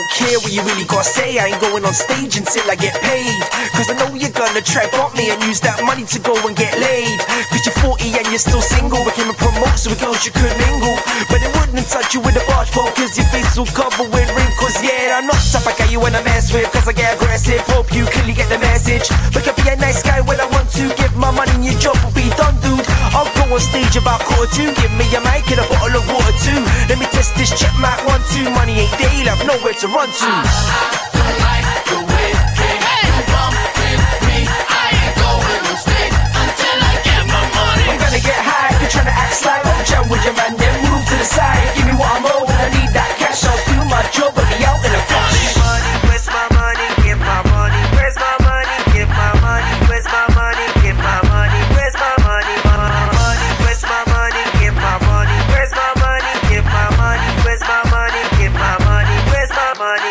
don't care what you really gotta say. I ain't going on stage until I get paid, cause I know you're gonna try bump me and use that money to go and get laid. Cause you're 40 and you're still single. Became a promote so with girls you could mingle, but it wouldn't touch you with a barge pole, cause your face will cover with wrinkles. Yeah, I'm not the type of guy you wanna mess with, cause I get aggressive. Hope you clearly get the message. But could be a nice guy when I want to. Give my money and your job will be done, dude. I'll go on stage about 1:45. Give me a mic and a bottle of water too. Let me test this check, mic 1, 2. Money ain't daily, I've nowhere to run to. I like the way you bump with me. I ain't going on stage until I get my money. I'm gonna get high, you're trying to act sly. Don't jam with your man, then move to the side. Give me what I'm owed, I need that cash. I'll do my job, but be out in a flash. Where's my money? Get my money. Where's my money? Get my money. Where's my money? Get my money. Where's my money? Where's my money? Get my money. Where's my money? Get my money. Where's my money? Get my money. Where's my money?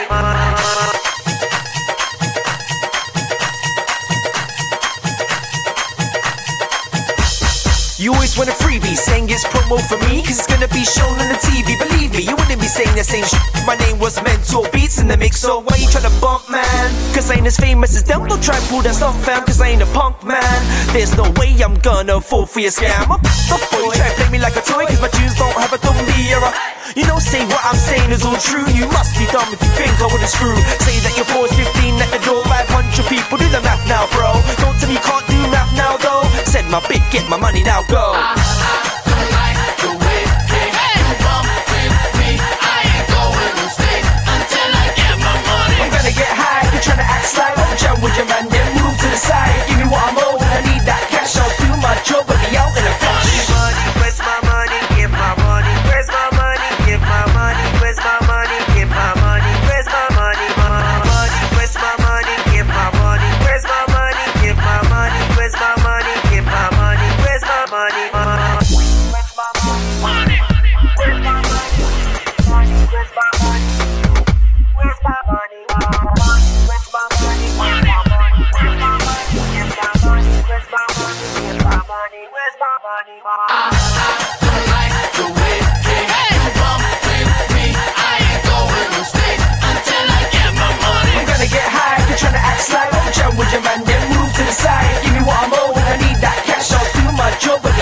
You always want a freebie, saying it's promo for me, cause it's gonna be shown on the TV. Believe me, you wouldn't be saying the same shit. My name was Mentor Beats in the mix, so why you tryna bump, man? Cause I ain't as famous as them, don't try and pull that stuff, fam, cause I ain't a punk, man. There's no way I'm gonna fall for your scam. I'm the boy, you try to play me like a toy, cause my tunes don't have a tumby era. You know, say what I'm saying is all true. You must be dumb if you think I wouldn't screw. Say that your boy's 15 at the door, 500 people, do the math now, bro. Don't tell me you can't do math now, though. Said my bit, get my money now, go. I like the way you bump with me. I ain't going on stage until I get my money. I'm gonna get high, you're trying to act sly. Don't jam with your man, then move to the side. Give me what I'm owed, I need that cash. I'll do my job, but be out in a flash. Where's my money? Get my money. Where's my money? Get my money. Where's my money? Get my money. Where's my money? Where's my money? Get my money. Where's my money? Get my money. Where's my money? Get my money. Where's my money? Where's my money? Where's my money? Where's my money? Where's my money? Where's my money? Where's my money? Where's my money? Get my money. Where's my money? Get my money. Where's my money? I like the way you bump with me. I ain't going on stage until I get my money. I'm gonna get high, you're trying to act sly. Don't jam with your man, then move to the side. Give me what I'm owed, I need that cash. I'll do my job, but